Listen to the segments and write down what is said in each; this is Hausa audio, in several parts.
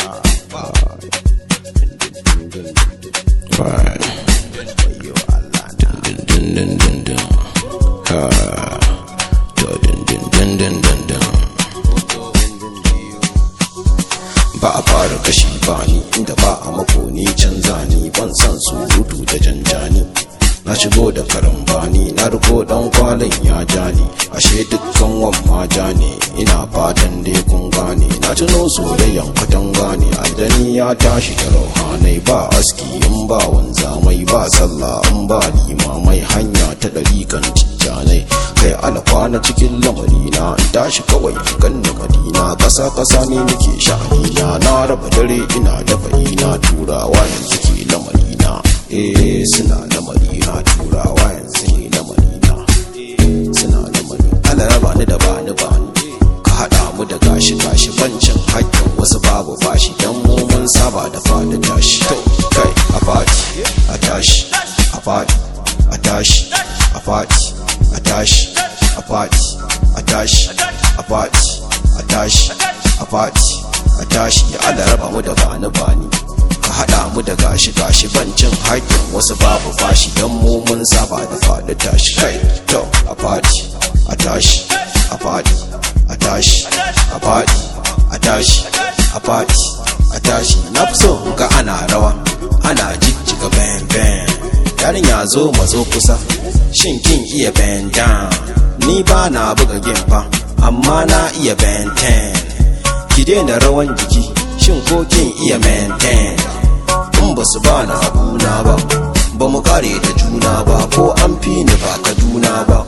Ba a fara kashi ba ni inda ba a makoni canza ni ban san surutu da janjani na shigo da karambani na riko dan kwalin ya jani ashe dukkan wamma jani ina fatan dai kun gane na tuno soyayyan kwatan gane aljani ya tashi da rauhanai ba aski in ba wanzamai ba sallah in ba limamai hanya ta dariƙan tijjanai kai alfa na cikin lamari na tashi kawai ganna madina kasa kasa ne nake sha'ani na raba dare ina dafa ina turawa yanzu ke lamari na suna lamari na turawa yanzu ne lamari na suna lamari ala raba ni da bani ka hada mu da gashi bancin hakkin wasu babu bashi dan mu mun saba da fada tashi to kai a fati a tashi a fati a tashi a fati a tashi a fati a tashi a fati a tashi a fati a tashi ya ala raba mu da bani ka hada mu da gashi bancin haƙƙin wasu babu bashi dan mu mun saba da fada tashi kai to a fati a tashi a fati a tashi a fati a tashi a fati a tashi na fi so ga ana rawa ana jijjiga bang bang yarin ya zo mazo kusa shin kin iya bang down ni ba na buga gimfa amma na iya bang ten ki daina rawan jiki shin ko kin iya maintain in ba su ba na abuna ba mu kare da juna ba ko an fi ni ba kaduna ba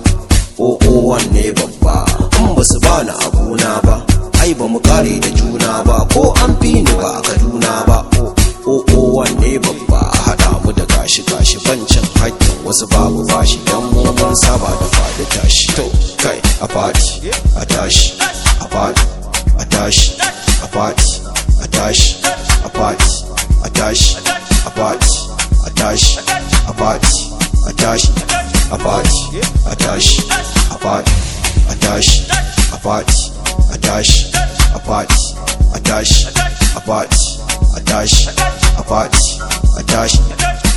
wanne babba in ba su ba na abuna ba ai ba mu kare da juna ba ko an fi ni ba kaduna ba wanne babba hada mu da gashi bancin haƙƙin wasu babu bashi dan mu mun saba da fada tashi to kai a fati a tashi a fati a tashi a fati a tashi a fati a tashi a fati a tashi a fati a tashi a fati a tashi a fati a tashi a fati a tashi a fati a tashi a fati a tashi a fati a tashi